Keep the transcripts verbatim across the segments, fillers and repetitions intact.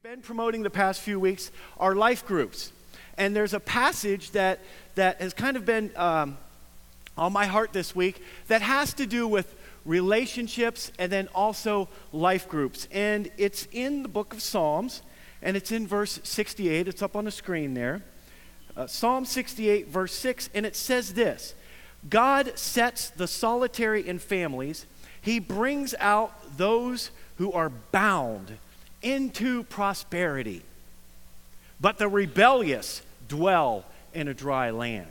been promoting the past few weeks our life groups. And there's a passage that, that has kind of been um, on my heart this week that has to do with relationships and then also life groups. And it's in the book of Psalms, and it's in verse sixty-eight. It's up on the screen there. Uh, Psalm sixty-eight, verse six, and it says this: God sets the solitary in families. He brings out those who are bound into prosperity, but the rebellious dwell in a dry land.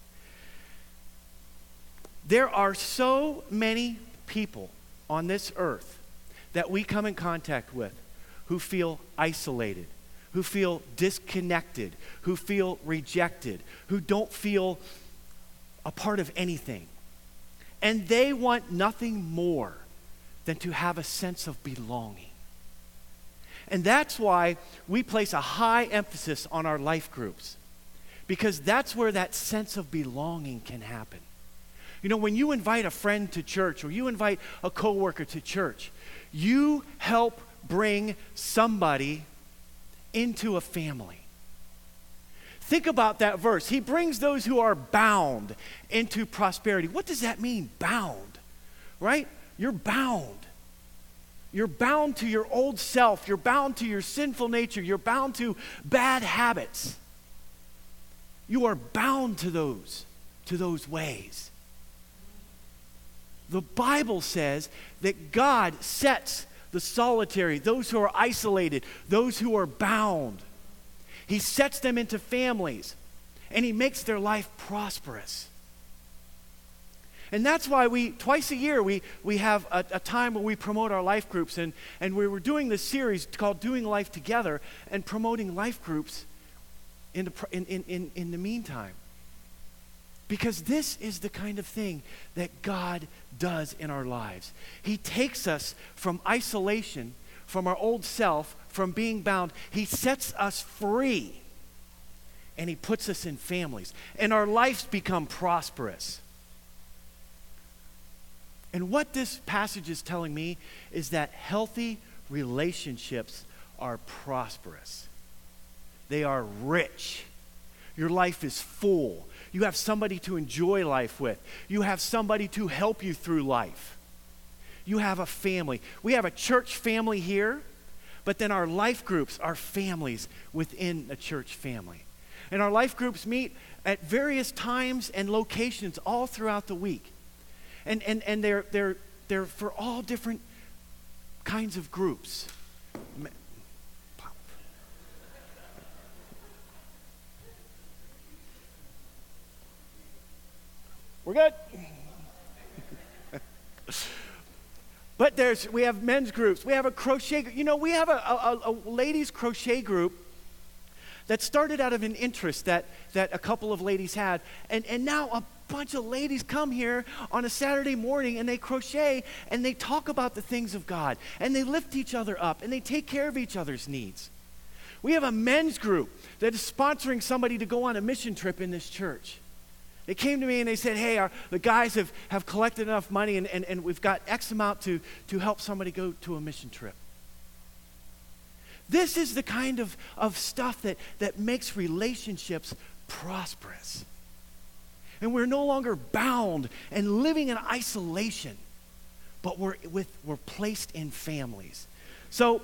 There are so many people on this earth that we come in contact with who feel isolated, who feel disconnected, who feel rejected, who don't feel a part of anything. And they want nothing more than to have a sense of belonging. And that's why we place a high emphasis on our life groups, because that's where that sense of belonging can happen. You know, when you invite a friend to church or you invite a coworker to church, you help bring somebody into a family. Think about that verse. He brings those who are bound into prosperity. What does that mean, bound? Right? You're bound. You're bound to your old self. You're bound to your sinful nature. You're bound to bad habits. You are bound to those, to those ways. The Bible says that God sets the solitary, those who are isolated, those who are bound. He sets them into families, and He makes their life prosperous. And that's why we, twice a year, we, we have a, a time where we promote our life groups. And, and we were doing this series called Doing Life Together and promoting life groups in the, in, in, in, in the meantime. Because this is the kind of thing that God does in our lives. He takes us from isolation, from our old self, from being bound. He sets us free, and He puts us in families. And our lives become prosperous. And what this passage is telling me is that healthy relationships are prosperous. They are rich. Your life is full. You have somebody to enjoy life with. You have somebody to help you through life. You have a family. We have a church family here, but then our life groups are families within a church family. And our life groups meet at various times and locations all throughout the week. And and and they're they're they're for all different kinds of groups. We're good. But there's we have men's groups. We have a crochet. You know, we have a, a, a ladies' crochet group that started out of an interest that that a couple of ladies had, and and now a bunch of ladies come here on a Saturday morning and they crochet and they talk about the things of God and they lift each other up and they take care of each other's needs. We have a men's group that is sponsoring somebody to go on a mission trip in this church. They came to me and they said, hey, our, the guys have, have collected enough money and, and, and we've got X amount to, to help somebody go to a mission trip. This is the kind of, of stuff that, that makes relationships prosperous. And we're no longer bound and living in isolation, but we're with we're placed in families. So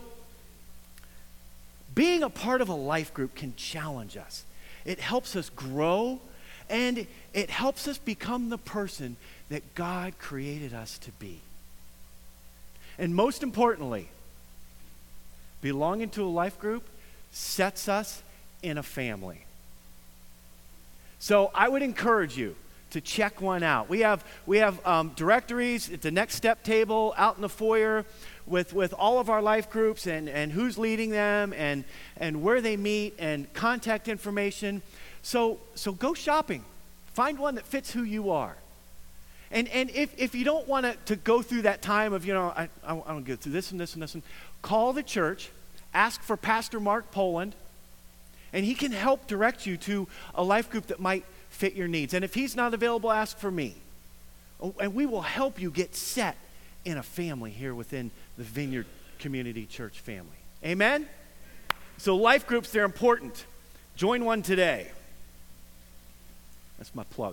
being a part of a life group can challenge us. It helps us grow, and it helps us become the person that God created us to be. And most importantly, belonging to a life group sets us in a family. So I would encourage you to check one out. We have we have um, directories at the Next Step table out in the foyer with, with all of our life groups and, and who's leading them and, and where they meet and contact information. So so go shopping. Find one that fits who you are. And and if, if you don't want to, to go through that time of, you know, I, I, I don't go through this and this and this, and call the church, ask for Pastor Mark Poland, and he can help direct you to a life group that might fit your needs. And if he's not available, ask for me. Oh, and we will help you get set in a family here within the Vineyard Community Church family. Amen? So life groups, they're important. Join one today. That's my plug.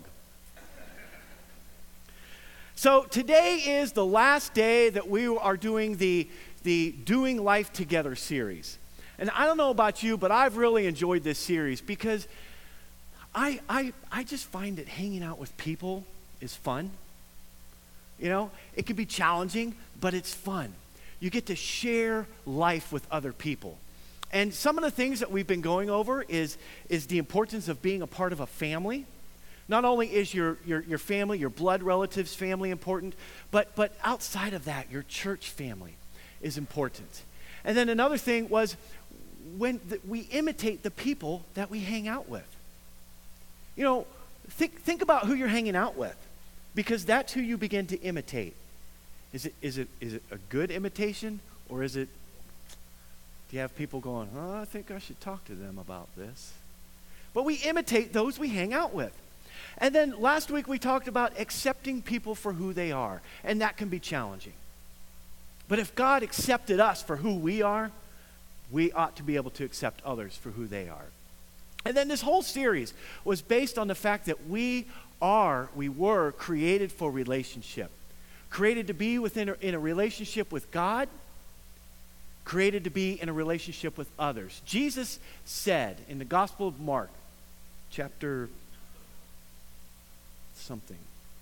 So today is the last day that we are doing the, the Doing Life Together series. And I don't know about you, but I've really enjoyed this series because I, I, I just find that hanging out with people is fun. You know, it can be challenging, but it's fun. You get to share life with other people. And some of the things that we've been going over is, is the importance of being a part of a family. Not only is your, your, your family, your blood relatives' family important, but, but outside of that, your church family is important. And then another thing was when the, we imitate the people that we hang out with. You know, think, think about who you're hanging out with, because that's who you begin to imitate. Is it, is it, is it a good imitation, or is it, do you have people going, oh, I think I should talk to them about this? But we imitate those we hang out with. And then last week we talked about accepting people for who they are, and that can be challenging. But if God accepted us for who we are, we ought to be able to accept others for who they are. And then this whole series was based on the fact that we are, we were created for relationship. Created to be within a, in a relationship with God, created to be in a relationship with others. Jesus said in the Gospel of Mark, chapter something.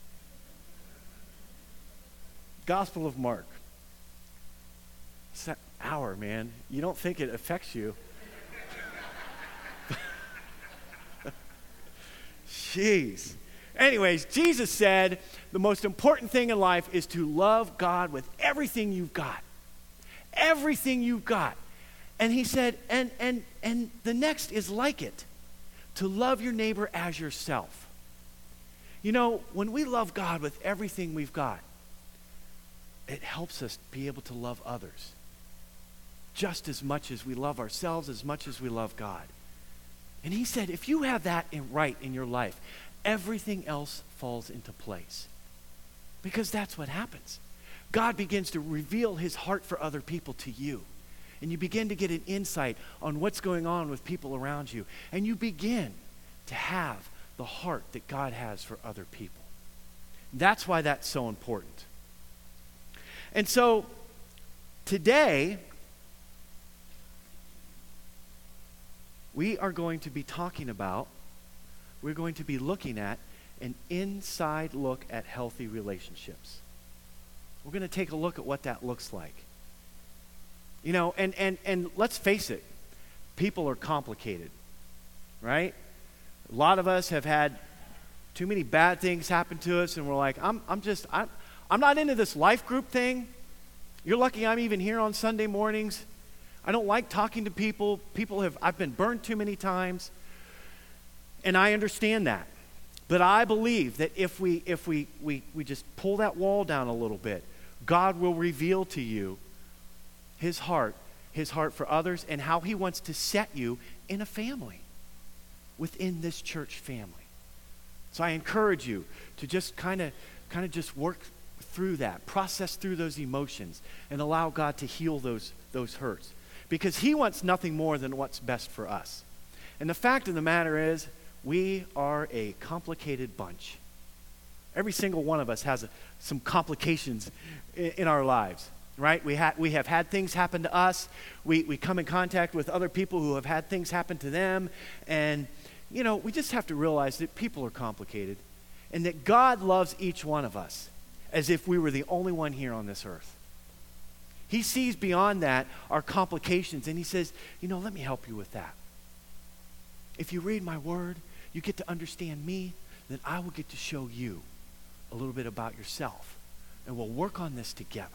Gospel of Mark. It's that hour, man. You don't think it affects you. Jeez. Anyways, Jesus said the most important thing in life is to love God with everything you've got. Everything you've got. And he said, and and and the next is like it, to love your neighbor as yourself. You know, when we love God with everything we've got, it helps us be able to love others just as much as we love ourselves, as much as we love God. And he said, if you have that in, right in your life, everything else falls into place. Because that's what happens. God begins to reveal his heart for other people to you. And you begin to get an insight on what's going on with people around you. And you begin to have the heart that God has for other people. That's why that's so important. And so today, we are going to be talking about, we're going to be looking at an inside look at healthy relationships. We're going to take a look at what that looks like. You know, and, and, and let's face it, people are complicated, right? A lot of us have had too many bad things happen to us, and we're like, I'm, I'm just, I'm, I'm not into this life group thing. You're lucky I'm even here on Sunday mornings. I don't like talking to people. People have, I've been burned too many times, and I understand that. But I believe that if we, if we, we, we just pull that wall down a little bit, God will reveal to you his heart, his heart for others, and how he wants to set you in a family, within this church family. So I encourage you to just kind of kind of just work through that, process through those emotions, and allow God to heal those, those hurts. Because he wants nothing more than what's best for us. And the fact of the matter is, we are a complicated bunch. Every single one of us has a, some complications in, in our lives, right? We, ha- we have had things happen to us. We, we come in contact with other people who have had things happen to them. And, you know, we just have to realize that people are complicated and that God loves each one of us as if we were the only one here on this earth. He sees beyond that our complications, and he says, you know, let me help you with that. If you read my word, you get to understand me, then I will get to show you a little bit about yourself, and we'll work on this together.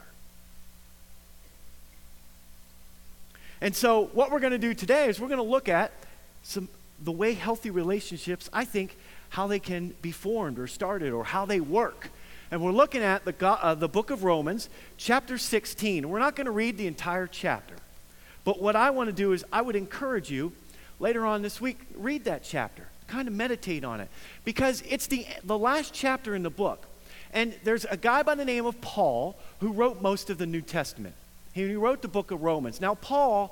And so what we're going to do today is we're going to look at some the way healthy relationships, I think, how they can be formed or started or how they work. And we're looking at the, uh, the book of Romans, chapter sixteen. We're not going to read the entire chapter. But what I want to do is I would encourage you later on this week, read that chapter. Kind of meditate on it. Because it's the, the last chapter in the book. And there's a guy by the name of Paul who wrote most of the New Testament. He wrote the book of Romans. Now, Paul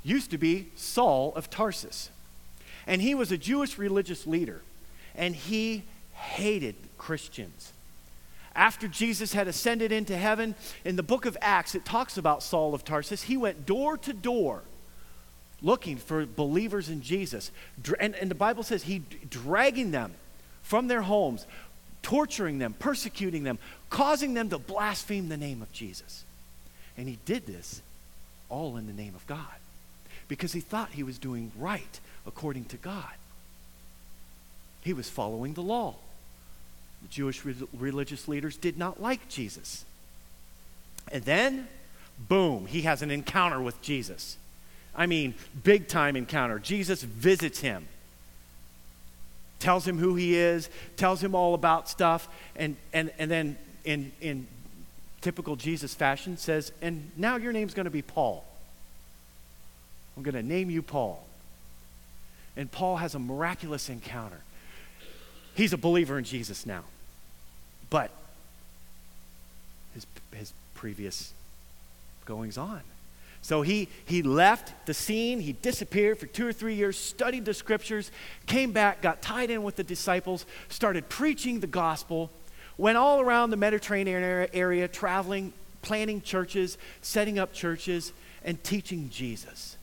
used to be Saul of Tarsus. And he was a Jewish religious leader, and he hated Christians. After Jesus had ascended into heaven, in the book of Acts, it talks about Saul of Tarsus. He went door to door looking for believers in Jesus. And, and the Bible says he dragging them from their homes, torturing them, persecuting them, causing them to blaspheme the name of Jesus. And he did this all in the name of God, because he thought he was doing right according to God. He was following the law. The Jewish re- religious leaders did not like Jesus. And then, boom, he has an encounter with Jesus. I mean, big time encounter. Jesus visits him, tells him who he is, tells him all about stuff, and, and, and then in, in typical Jesus fashion says, and now your name's going to be Paul. I'm going to name you Paul. And Paul has a miraculous encounter. He's a believer in Jesus now. But his, his previous goings on. So he, he left the scene, he disappeared for two or three years, studied the scriptures, came back, got tied in with the disciples, started preaching the gospel, went all around the Mediterranean area, area traveling, planting churches, setting up churches, and teaching Jesus.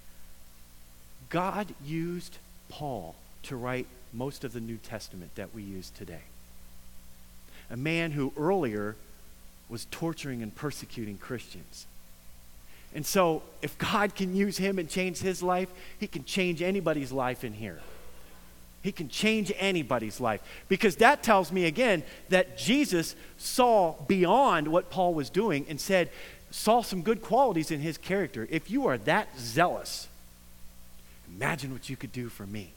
God used Paul to write most of the New Testament that we use today. A man who earlier was torturing and persecuting Christians. And so, if God can use him and change his life, he can change anybody's life in here. He can change anybody's life. Because that tells me again that Jesus saw beyond what Paul was doing and said, saw some good qualities in his character. If you are that zealous, imagine what you could do for me.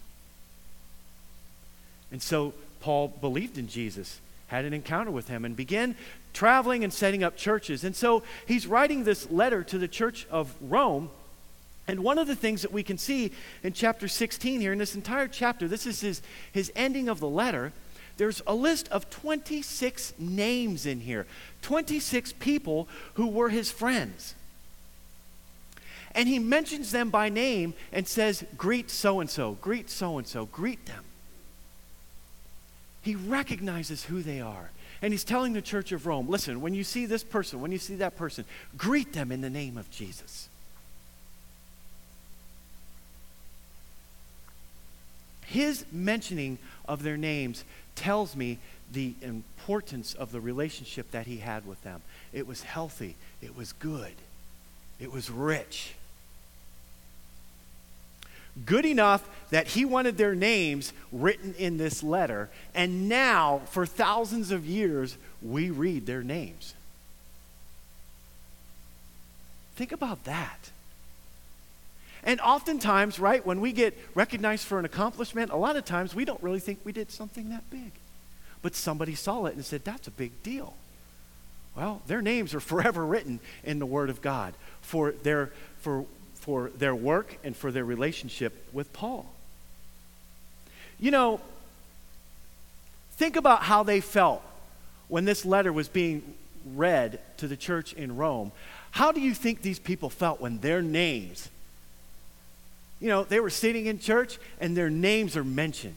And so Paul believed in Jesus, had an encounter with him, and began traveling and setting up churches. And so he's writing this letter to the church of Rome. And one of the things that we can see in chapter sixteen here, in this entire chapter, this is his, his ending of the letter, there's a list of twenty-six names in here. twenty-six people who were his friends. And he mentions them by name and says, greet so-and-so, greet so-and-so, greet them. He recognizes who they are. And he's telling the church of Rome, listen, when you see this person, when you see that person, greet them in the name of Jesus. His mentioning of their names tells me the importance of the relationship that he had with them. It was healthy. It was good. It was rich. Good enough that he wanted their names written in this letter, and now, for thousands of years, we read their names. Think about that. And oftentimes, right, when we get recognized for an accomplishment, a lot of times we don't really think we did something that big. But somebody saw it and said, that's a big deal. Well, their names are forever written in the Word of God for their, for, for their work and for their relationship with Paul. You know, think about how they felt when this letter was being read to the church in Rome. How do you think these people felt when their names, you know, they were sitting in church and their names are mentioned?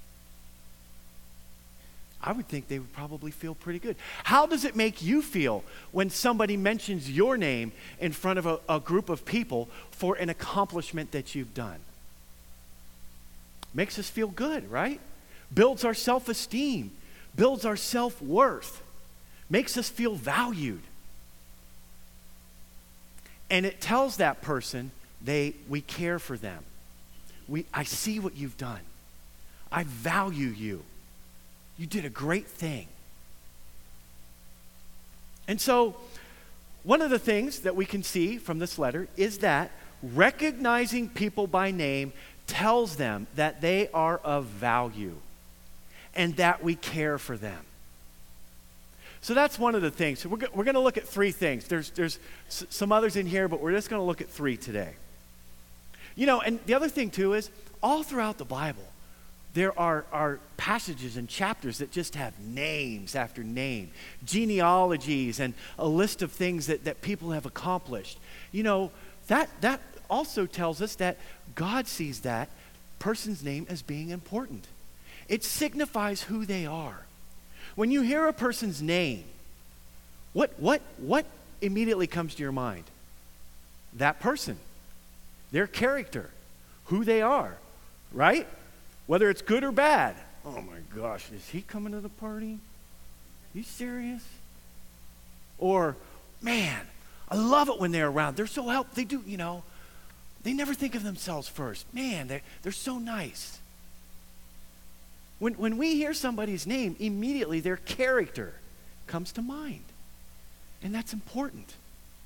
I would think they would probably feel pretty good. How does it make you feel when somebody mentions your name in front of a, a group of people for an accomplishment that you've done? Makes us feel good, right? Builds our self-esteem, builds our self-worth, makes us feel valued. And it tells that person they we care for them. We I see what you've done. I value you. You did a great thing. And so, one of the things that we can see from this letter is that recognizing people by name tells them that they are of value and that we care for them. So that's one of the things. So we're, go- we're going to look at three things. There's, there's s- some others in here, but we're just going to look at three today. You know, and the other thing too is, all throughout the Bible, there are, are passages and chapters that just have names after name, genealogies and a list of things that, that people have accomplished. You know, that, that also tells us that God sees that person's name as being important. It signifies who they are. When you hear a person's name, what, what, what immediately comes to your mind? That person, their character, who they are, right? Whether it's good or bad. Oh my gosh, is he coming to the party? You serious? Or, man, I love it when they're around. They're so helpful. They do, you know, they never think of themselves first. Man, they're, they're so nice. When, when we hear somebody's name, immediately their character comes to mind. And that's important.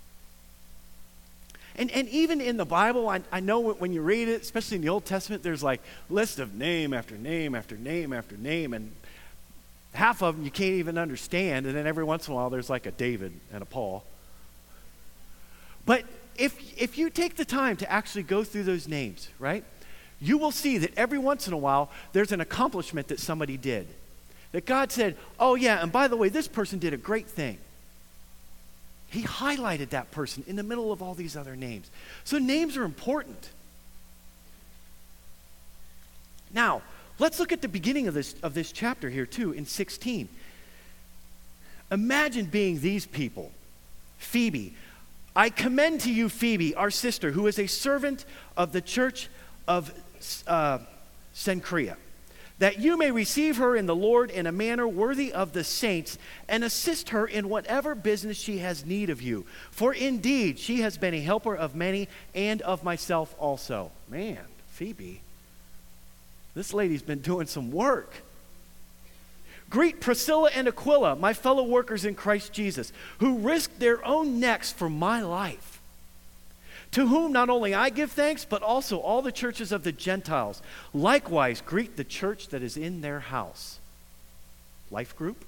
And, and even in the Bible, I, I know when you read it, especially in the Old Testament, there's like list of name after name after name after name. And half of them you can't even understand. And then every once in a while, there's like a David and a Paul. But if, if you take the time to actually go through those names, right, you will see that every once in a while, there's an accomplishment that somebody did. That God said, oh yeah, and by the way, this person did a great thing. He highlighted that person in the middle of all these other names. So names are important. Now, let's look at the beginning of this, of this chapter here too, in sixteen. Imagine being these people. Phoebe. I commend to you Phoebe, our sister, who is a servant of the church of uh, Cenchrea, that you may receive her in the Lord in a manner worthy of the saints and assist her in whatever business she has need of you. For indeed, she has been a helper of many and of myself also. Man, Phoebe, this lady's been doing some work. Greet Priscilla and Aquila, my fellow workers in Christ Jesus, who risked their own necks for my life. To whom not only I give thanks, but also all the churches of the Gentiles. Likewise, greet the church that is in their house. Life group.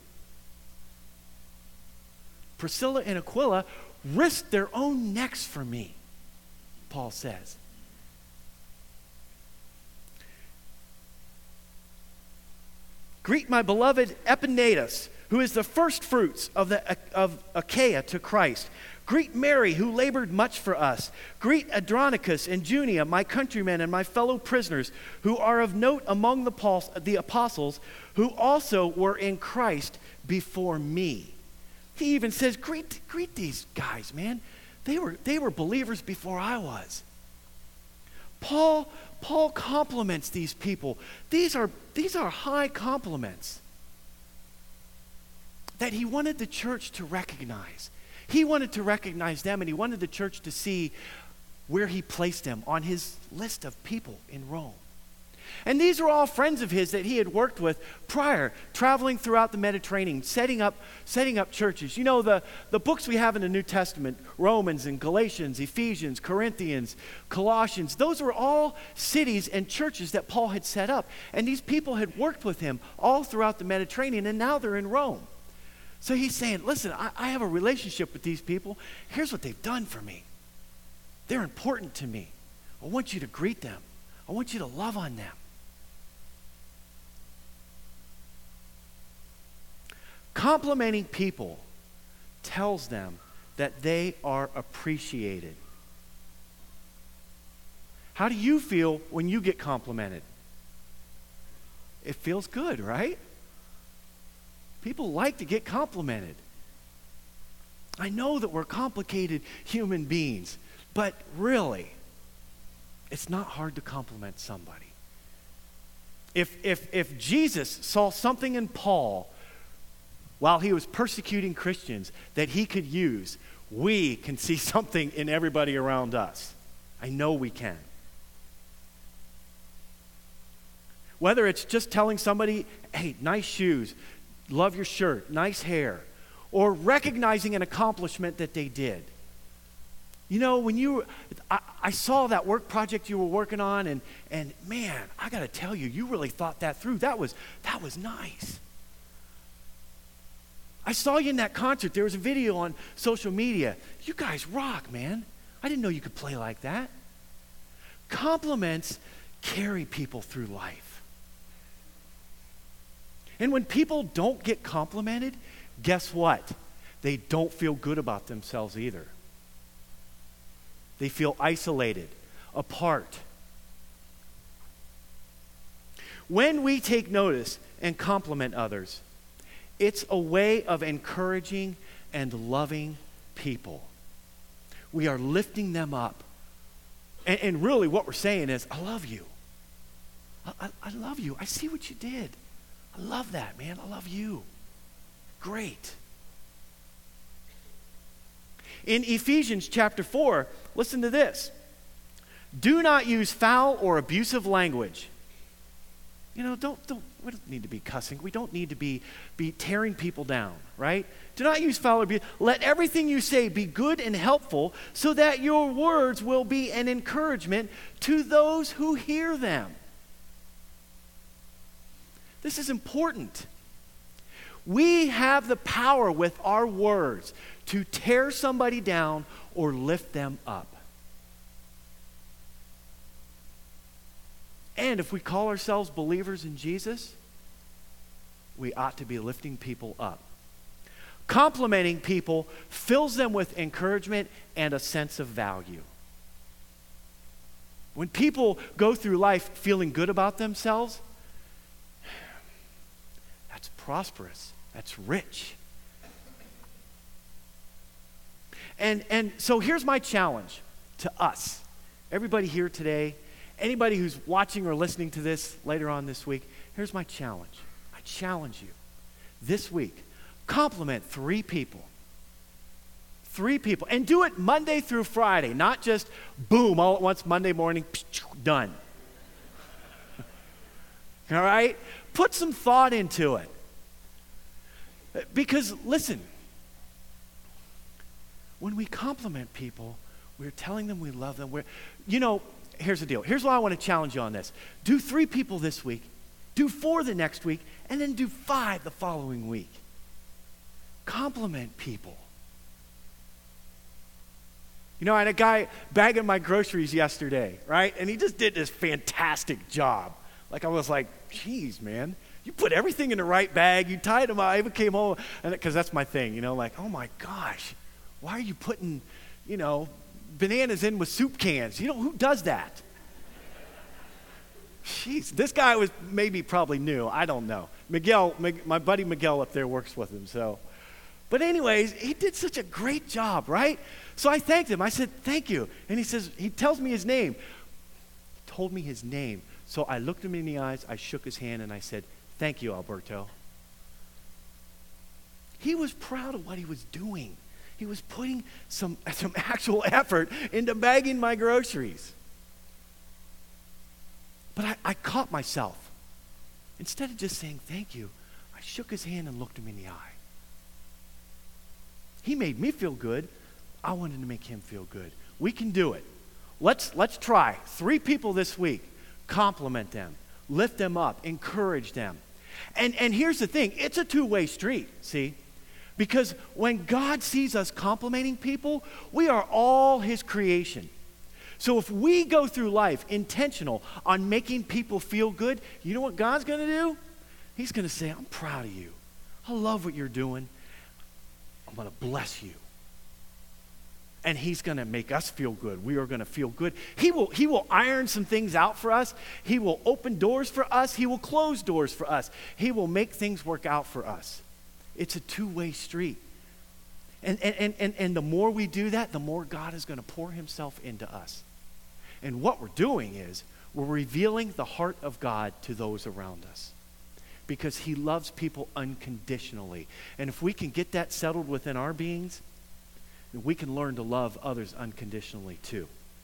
Priscilla and Aquila risked their own necks for me, Paul says. Greet my beloved Epaenetus, who is the first fruits of, the, of Achaia to Christ. Greet Mary, who labored much for us. Greet Andronicus and Junia, my countrymen and my fellow prisoners, who are of note among the, Paul, the apostles, who also were in Christ before me. He even says, greet, greet these guys, man. They were, they were believers before I was. Paul, Paul compliments these people. These are, these are high compliments that he wanted the church to recognize. He wanted to recognize them, and he wanted the church to see where he placed them on his list of people in Rome. And these are all friends of his that he had worked with prior, traveling throughout the Mediterranean, setting up, setting up churches. You know, the, the books we have in the New Testament, Romans and Galatians, Ephesians, Corinthians, Colossians, those were all cities and churches that Paul had set up. And these people had worked with him all throughout the Mediterranean, and now they're in Rome. So he's saying, listen, I, I have a relationship with these people. Here's what they've done for me. They're important to me. I want you to greet them. I want you to love on them. Complimenting people tells them that they are appreciated. How do you feel when you get complimented? It feels good, right? People like to get complimented. I know that we're complicated human beings, but really, it's not hard to compliment somebody. If, if, if Jesus saw something in Paul while he was persecuting Christians that he could use, we can see something in everybody around us. I know we can. Whether it's just telling somebody, hey, nice shoes, love your shirt, nice hair, or recognizing an accomplishment that they did. You know, when you, I, I saw that work project you were working on, and and man, I got to tell you, you really thought that through. That was that was nice. I saw you in that concert. There was a video on social media. You guys rock, man. I didn't know you could play like that. Compliments carry people through life. And when people don't get complimented, guess what? They don't feel good about themselves either. They feel isolated. apart. When we take notice and compliment others, it's a way of encouraging and loving people. We are lifting them up. And, and really what we're saying is, I love you. I, I, I love you. I see what you did. I love that, man. I love you. Great. In Ephesians chapter four, listen to this. Do not use foul or abusive language. You know, don't, don't, we don't need to be cussing. We don't need to be, be tearing people down, right? Do not use foul or abuse. Let everything you say be good and helpful so that your words will be an encouragement to those who hear them. This is important. We have the power with our words to tear somebody down or lift them up. And if we call ourselves believers in Jesus, we ought to be lifting people up. Complimenting people fills them with encouragement and a sense of value. When people go through life feeling good about themselves, that's prosperous. That's rich. And, and so here's my challenge to us. Everybody here today, anybody who's watching or listening to this later on this week, here's my challenge. I challenge you this week, compliment three people. Three people. And do it Monday through Friday, not just boom, all at once, Monday morning, done. All right? Put some thought into it. Because, listen, when we compliment people, we're telling them we love them. We're, you know, here's the deal. Here's why I want to challenge you on this. Do three people this week, do four the next week, and then do five the following week. Compliment people. You know, I had a guy bagging my groceries yesterday, right? And he just did this fantastic job. Like, I was like, geez, man. You put everything in the right bag. You tied them up. I even came home, and because that's my thing, you know, like, oh my gosh, why are you putting, you know, bananas in with soup cans? You know, who does that? Jeez, this guy was maybe probably new. I don't know. Miguel, my buddy Miguel up there works with him, so. But anyways, he did such a great job, right? So I thanked him. I said, thank you. And he says, he tells me his name. He told me his name. So I looked him in the eyes, I shook his hand, and I said, thank you, Alberto. He was proud of what he was doing. He was putting some, some actual effort into bagging my groceries. But I, I caught myself. Instead of just saying thank you, I shook his hand and looked him in the eye. He made me feel good. I wanted to make him feel good. We can do it. Let's, let's try. Three people this week. Compliment them. Lift them up. Encourage them. And, and here's the thing. It's a two-way street, see? Because when God sees us complimenting people, we are all his creation. So if we go through life intentional on making people feel good, you know what God's going to do? He's going to say, I'm proud of you. I love what you're doing. I'm going to bless you. And he's going to make us feel good. We are going to feel good. He will, he will iron some things out for us. He will open doors for us. He will close doors for us. He will make things work out for us. It's a two-way street. And, and, and, and the more we do that, the more God is going to pour himself into us. And what we're doing is we're revealing the heart of God to those around us. Because he loves people unconditionally. And if we can get that settled within our beings, we can learn to love others unconditionally too.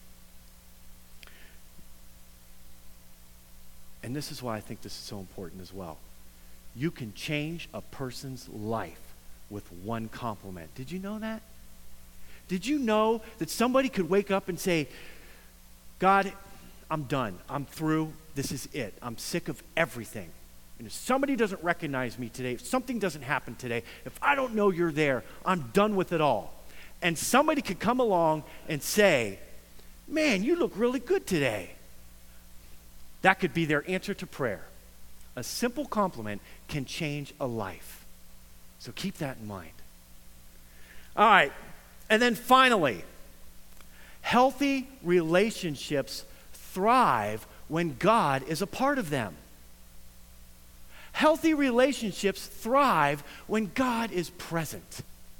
And this is why I think this is so important as well. You can change a person's life with one compliment. Did you know that? Did you know that somebody could wake up and say, God, I'm done. I'm through. This is it. I'm sick of everything. And if somebody doesn't recognize me today, if something doesn't happen today, if I don't know you're there, I'm done with it all. And somebody could come along and say, man, you look really good today. That could be their answer to prayer. A simple compliment can change a life. So keep that in mind. All right. And then finally, Healthy relationships thrive when God is a part of them. Healthy relationships thrive when God is present.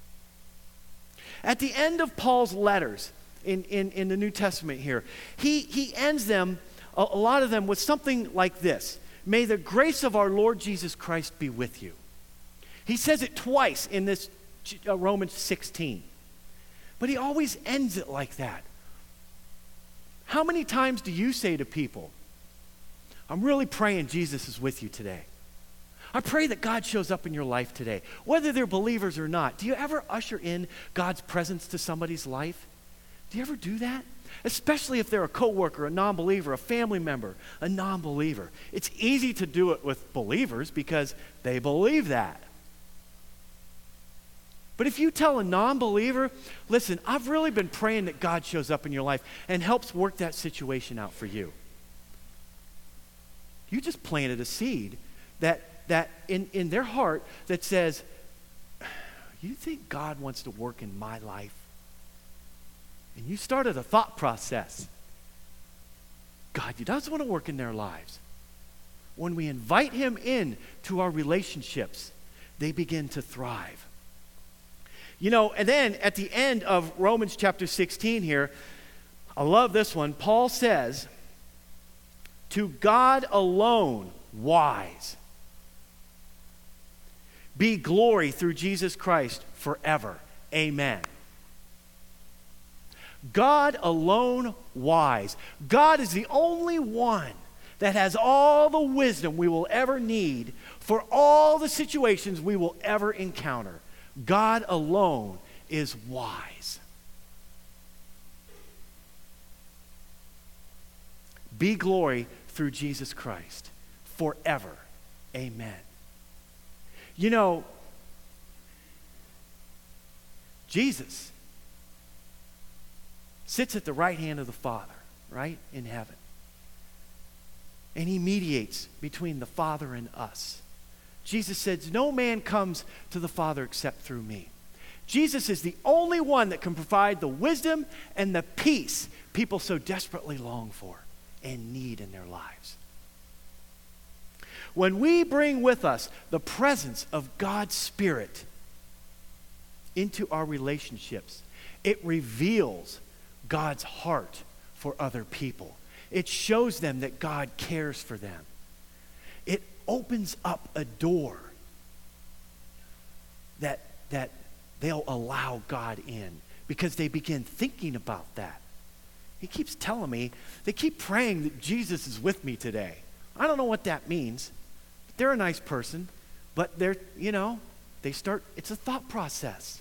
At the end of Paul's letters in, in, in the New Testament here, he, he ends them, a, a lot of them, with something like this. May the grace of our Lord Jesus Christ be with you. He says it twice in this uh, Romans sixteen. But he always ends it like that. How many times do you say to people, I'm really praying Jesus is with you today. I pray that God shows up in your life today, whether they're believers or not. Do you ever usher in God's presence to somebody's life? Do you ever do that? Especially if they're a coworker, a non-believer, a family member, a non-believer. It's easy to do it with believers because they believe that. But if you tell a non-believer, listen, I've really been praying that God shows up in your life and helps work that situation out for you. You just planted a seed that, that in, in their heart that says, you think God wants to work in my life? And you started a thought process. God does want to work in their lives. When we invite him in to our relationships, they begin to thrive. You know, and then at the end of Romans chapter sixteen here, I love this one. Paul says, to God alone wise be glory through Jesus Christ forever. Amen. God alone wise. God is the only one that has all the wisdom we will ever need for all the situations we will ever encounter. God alone is wise. Be glory through Jesus Christ forever. Amen. You know, Jesus sits at the right hand of the Father, right, in heaven. And he mediates between the Father and us. Jesus says, no man comes to the Father except through me. Jesus is the only one that can provide the wisdom and the peace people so desperately long for and need in their lives. When we bring with us the presence of God's Spirit into our relationships, it reveals God's heart for other people. It shows them that God cares for them. It opens up a door that, that they'll allow God in because they begin thinking about that. He keeps telling me, they keep praying that Jesus is with me today. I don't know what that means. They're a nice person, but they're, you know, they start, it's a thought process.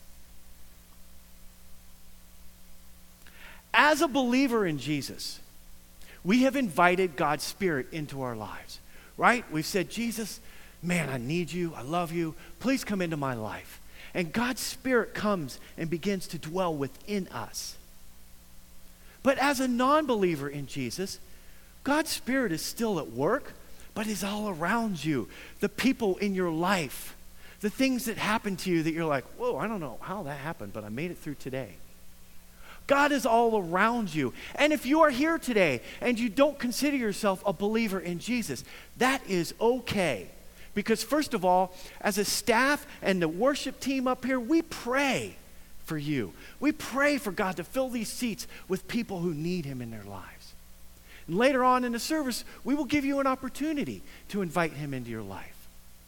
As a believer in Jesus, we have invited God's Spirit into our lives, right? We've said, Jesus, man, I need you. I love you. Please come into my life. And God's Spirit comes and begins to dwell within us. But as a non-believer in Jesus, God's Spirit is still at work, but is all around you. The people in your life, the things that happen to you that you're like, whoa, I don't know how that happened, but I made it through today. God is all around you. And if you are here today and you don't consider yourself a believer in Jesus, that is okay. Because first of all, as a staff and the worship team up here, we pray for you. We pray for God to fill these seats with people who need him in their lives. And later on in the service, we will give you an opportunity to invite him into your life.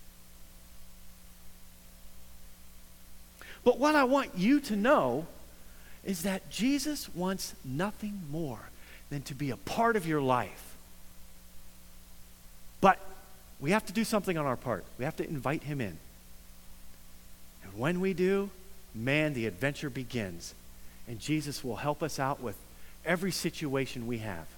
But what I want you to know is that Jesus wants nothing more than to be a part of your life. But we have to do something on our part. We have to invite him in. And when we do, man, the adventure begins. And Jesus will help us out with every situation we have.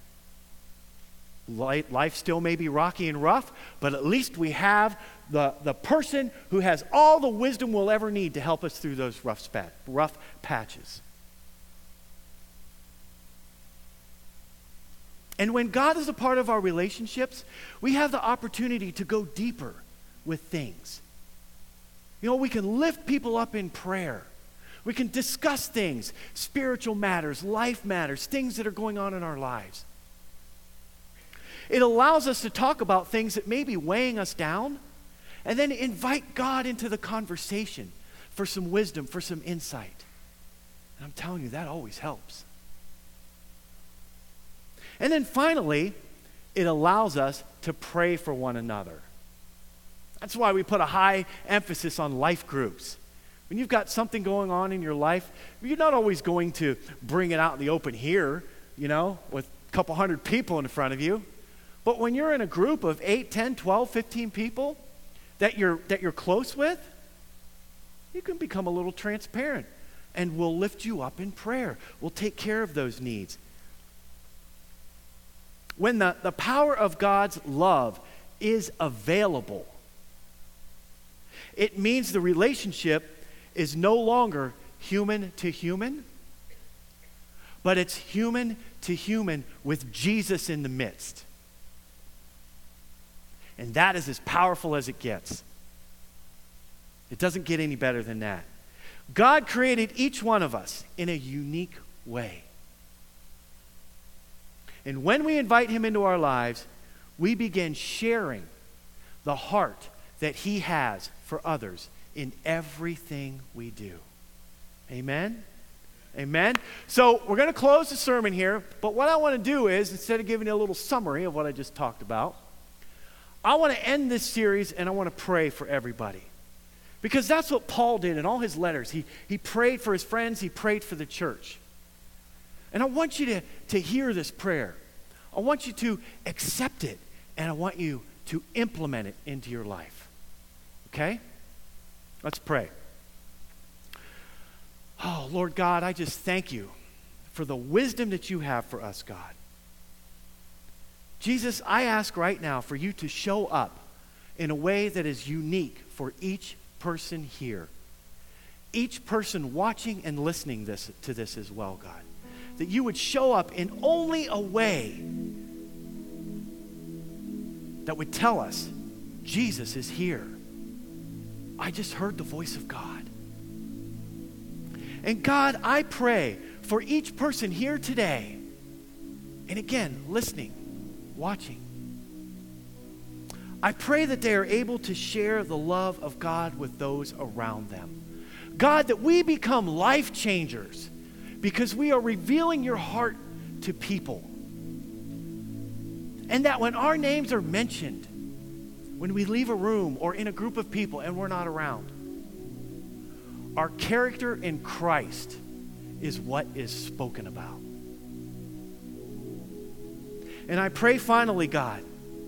Life still may be rocky and rough, but at least we have the, the person who has all the wisdom we'll ever need to help us through those rough, spat, rough patches. And when God is a part of our relationships, we have the opportunity to go deeper with things. You know, we can lift people up in prayer. We can discuss things, spiritual matters, life matters, things that are going on in our lives. It allows us to talk about things that may be weighing us down, and then invite God into the conversation for some wisdom, for some insight. And I'm telling you, that always helps. And then finally, it allows us to pray for one another. That's why we put a high emphasis on life groups. When you've got something going on in your life, you're not always going to bring it out in the open here, you know, with a couple hundred people in front of you. But when you're in a group of eight, ten, twelve, fifteen people that you're, that you're close with, you can become a little transparent. And we'll lift you up in prayer. We'll take care of those needs. When the, the power of God's love is available, it means the relationship is no longer human to human, but it's human to human with Jesus in the midst. And that is as powerful as it gets. It doesn't get any better than that. God created each one of us in a unique way. And when we invite him into our lives, we begin sharing the heart that he has for others in everything we do. Amen? Amen? So we're going to close the sermon here, but what I want to do is, instead of giving you a little summary of what I just talked about, I want to end this series and I want to pray for everybody. Because that's what Paul did in all his letters. He, he prayed for his friends, he prayed for the church. And I want you to, to hear this prayer. I want you to accept it, and I want you to implement it into your life. Okay? Let's pray. Oh, Lord God, I just thank you for the wisdom that you have for us, God. Jesus, I ask right now for you to show up in a way that is unique for each person here. Each person watching and listening this, to this as well, God. That you would show up in only a way that would tell us Jesus is here. I just heard the voice of God. And God, I pray for each person here today, and again, listening, watching. I pray that they are able to share the love of God with those around them. God, that we become life changers because we are revealing your heart to people. And that when our names are mentioned, when we leave a room or in a group of people and we're not around, our character in Christ is what is spoken about. And I pray finally, God,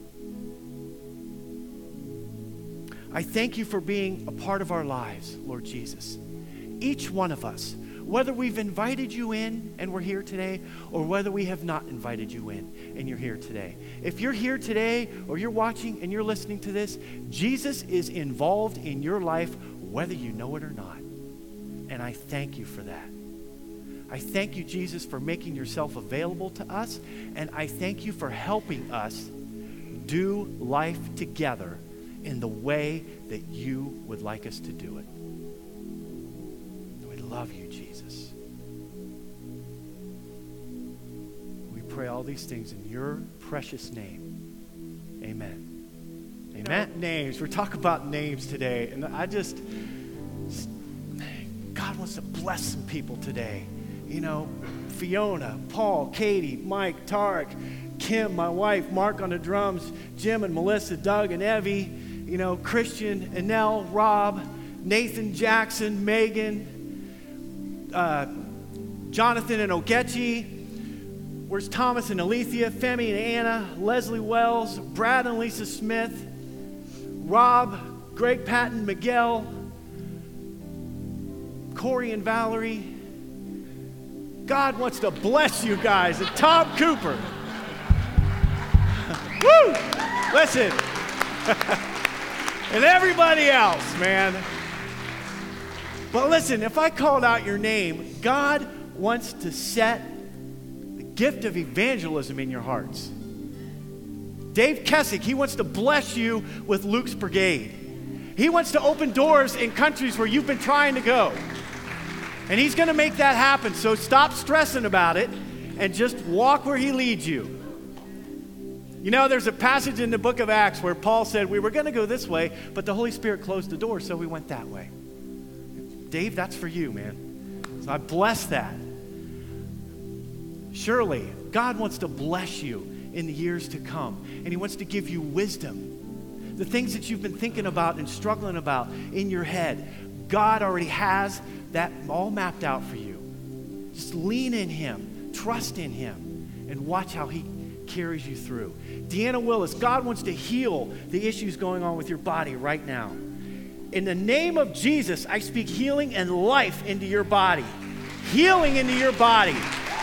I thank you for being a part of our lives, Lord Jesus. Each one of us, whether we've invited you in and we're here today, or whether we have not invited you in and you're here today. If you're here today or you're watching and you're listening to this, Jesus is involved in your life whether you know it or not. And I thank you for that. I thank you, Jesus, for making yourself available to us, and I thank you for helping us do life together in the way that you would like us to do it. We love you, Jesus. We pray all these things in your precious name. Amen. Amen. You know, names. We're talking about names today, and I just, God wants to bless some people today. You know, Fiona, Paul, Katie, Mike, Tarek, Kim, my wife, Mark on the drums, Jim and Melissa, Doug and Evie, you know, Christian, Anel, Rob, Nathan, Jackson, Megan, uh, Jonathan and Ogechi. Where's Thomas and Alethea, Femi and Anna, Leslie Wells, Brad and Lisa Smith, Rob, Greg Patton, Miguel, Corey and Valerie. God wants to bless you guys. And Tom Cooper. Woo! Listen. And everybody else, man. But listen, if I called out your name, God wants to set the gift of evangelism in your hearts. Dave Kessick, he wants to bless you with Luke's Brigade. He wants to open doors in countries where you've been trying to go. And he's going to make that happen. So stop stressing about it and just walk where he leads you. You know, there's a passage in the book of Acts where Paul said, we were going to go this way, but the Holy Spirit closed the door, so we went that way. Dave, that's for you, man. So I bless that. Surely, God wants to bless you in the years to come, and he wants to give you wisdom. The things that you've been thinking about and struggling about in your head, God already has that all mapped out for you. Just lean in him, trust in him, and watch how he carries you through. Deanna Willis, God wants to heal the issues going on with your body right now. In the name of Jesus, I speak healing and life into your body. Healing into your body.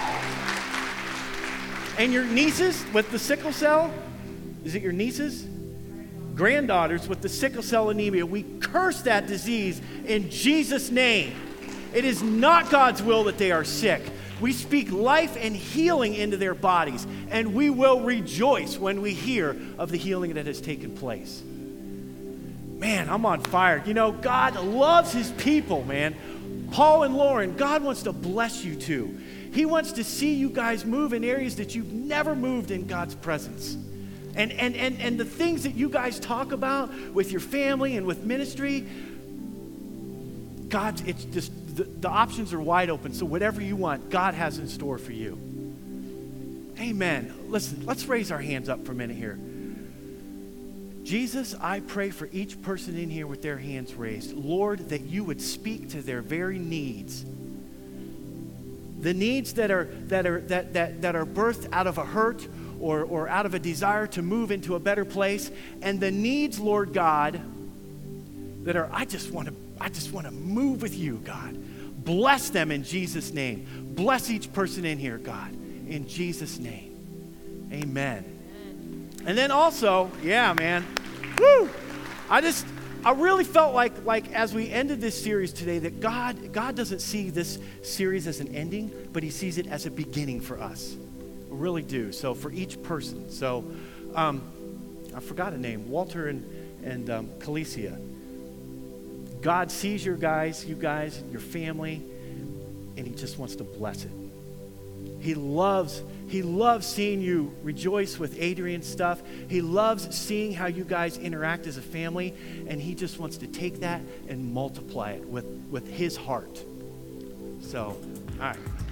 And your nieces with the sickle cell, is it your nieces? Granddaughters with the sickle cell anemia, we curse that disease in Jesus' name. It is not God's will that they are sick. We speak life and healing into their bodies, and we will rejoice when we hear of the healing that has taken place. Man, I'm on fire. You know, God loves his people, man. Paul and Lauren, God wants to bless you too. He wants to see you guys move in areas that you've never moved in God's presence. And, and, and, and the things that you guys talk about with your family and with ministry, God, it's just, the, the options are wide open. So whatever you want, God has in store for you. Amen. Listen, let's raise our hands up for a minute here. Jesus, I pray for each person in here with their hands raised. Lord, that you would speak to their very needs. The needs that are that are that that, that are birthed out of a hurt or, or out of a desire to move into a better place. And the needs, Lord God, that are, I just want to I just want to move with you, God. Bless them in Jesus' name. Bless each person in here, God, in Jesus' name. Amen. And then also, yeah, man, woo! I just, I really felt like, like as we ended this series today, that God, God doesn't see this series as an ending, but he sees it as a beginning for us. I really do. So for each person. So, um, I forgot a name, Walter and and um, Calicia. God sees your guys, you guys, your family, and he just wants to bless it. He loves, he loves seeing you rejoice with Adrian's stuff. He loves seeing how you guys interact as a family, and he just wants to take that and multiply it with, with his heart. So, all right.